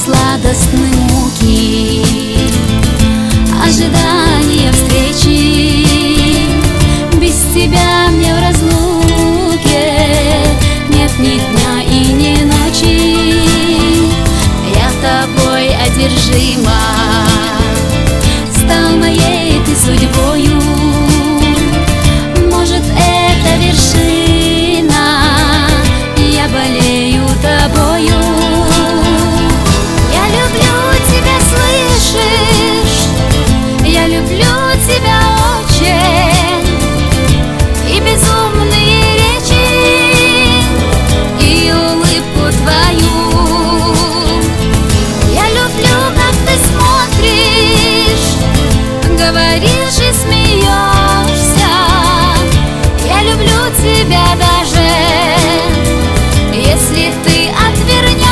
сладостны муки ожидания встречи. Без тебя мне в разлуке нет ни дня и ни ночи. Я тобой одержима, стал моей ты судьбою. Может, это вершина, я болею тобою. Я люблю тебя, слышишь? Я люблю тебя очень. И безумные речи, и улыбку твою. Я люблю, как ты смотришь, говоришь и смеешься. Я люблю тебя даже если ты отвернешься.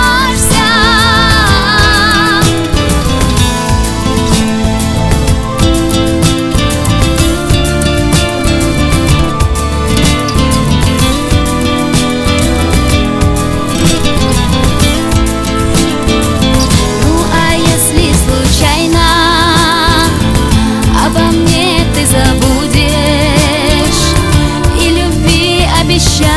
Ну а если случайно обо мне ты забудешь и любви обещание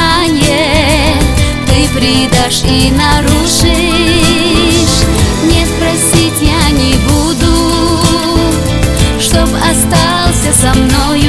ты предашь и нарушишь, нет, просить я не буду, чтоб остался со мной.